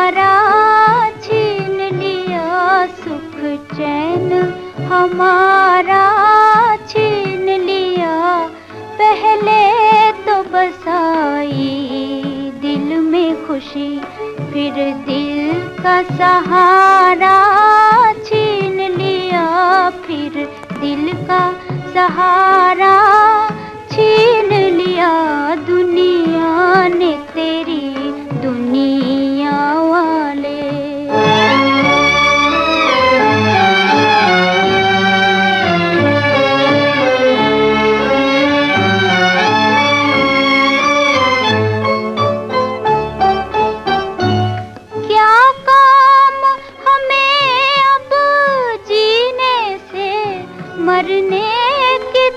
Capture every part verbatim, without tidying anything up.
हमारा छीन लिया, सुख चैन हमारा छीन लिया। पहले तो बसाई दिल में खुशी, फिर दिल का सहारा छीन लिया, फिर दिल का सहारा छीन लिया। दुनिया ने तेरी दुनिया वाले। क्या काम हमें अब जीने से, मरने की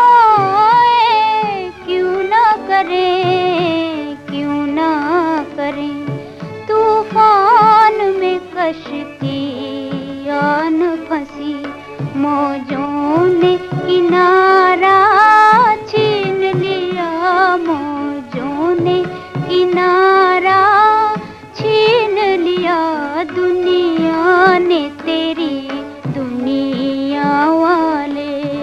दुआएं क्यों ना करें, क्यों ना करें। तूफान में कश्ती आन फंसी, मौजों ने किनारा छीन लिया, मौजों ने किनारा छीन लिया। दुनिया ने तेरी दुनिया वाले।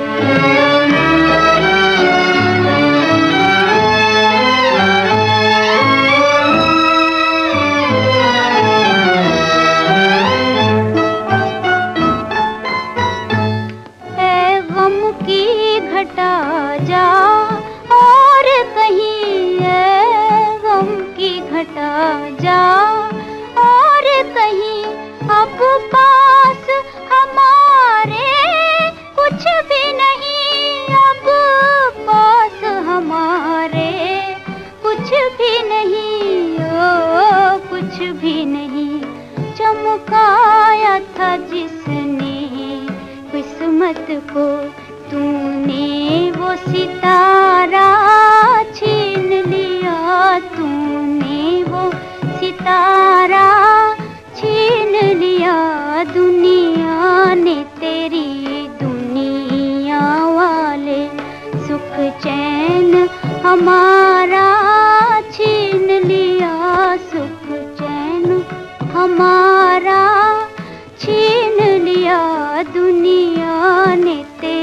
ऐ गम की घटा जा और कहीं, ऐ गम की घटा जा और कहीं। अब पास हमारे कुछ भी नहीं, अब पास हमारे कुछ भी नहीं, ओ कुछ भी नहीं। चमकाया था जिसने किस्मत को, तूने वो सितारा छीन लिया, तूने वो सितारा छीन लिया। दुनिया ने तेरी दुनिया वाले। सुख चैन हमारा छीन लिया, सुख चैन हमारा छीन लिया। दुनिया ने तेरी